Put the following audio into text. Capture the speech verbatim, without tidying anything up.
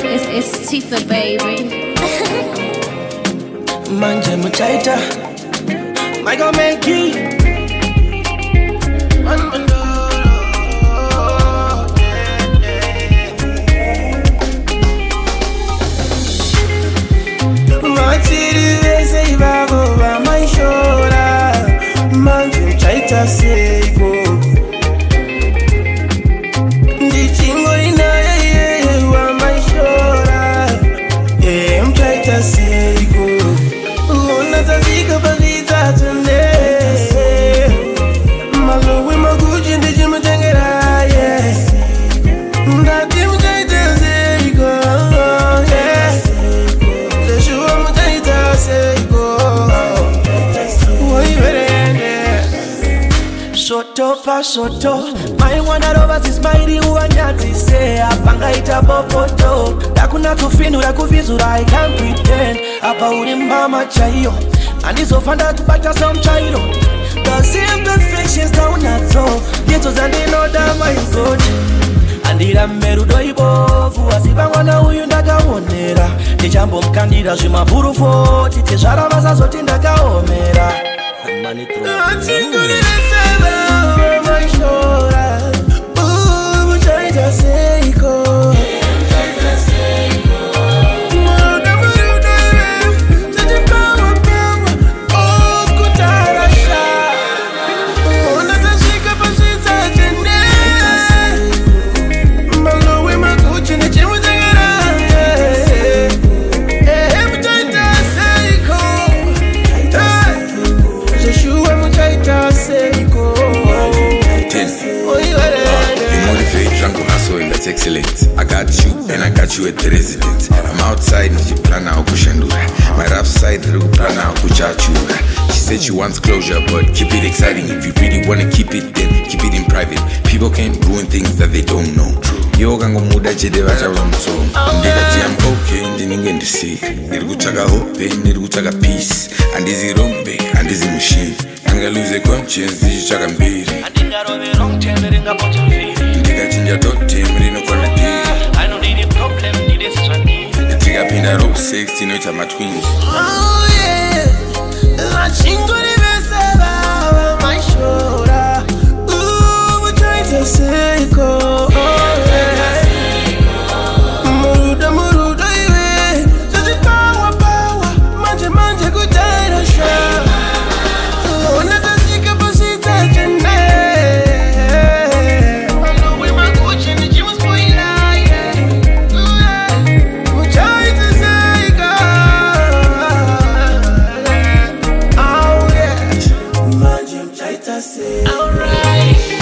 It's, it's Tifa, baby. Manje muchaita, my go make it. Soto pa soto, my one arovas is mighty uanyati say apanga ita popoto. Dakuna kufinu la kuvizura I can't pretend. Apa uri mama chayo, and is ofanda tupata some chayo. The imperfections down at all, yeto zandi no da my god. Andira merudo ibovu, asiba wana uyu ndaga onera. Nijambo mkandida shima buru foti, tejara vaza zoti ndaga omera. Money through. Excellent. I got you and I got you at the residence. I'm outside and she plan out kushandura. My rough side plan out kuchachura. She said she wants closure but keep it exciting. If you really wanna keep it then keep it in private. People can't ruin things that they don't know. Yo gango muda chede vacha vamso. Ndikati I'm okay ndininge ndisi. Ndiri kutsvaka hope, ndiri kutsvaka peace. Andizi rombe, andizi mushini. Anga lose conscience ndichitsvaka mbiri. Andingarove wrong time ringapocha mviri. Ndikachinja tote mrino kona diri. I don't need a problem, need this one. Ndikapinda row six tinoita ma twins. Oh yeah, machingo riveseva my shoulder. Ooh, we're trying to say go. Muruda muruda iwe, such power power, manje manje kutaira sha. Ona tasika posita chene. Alright.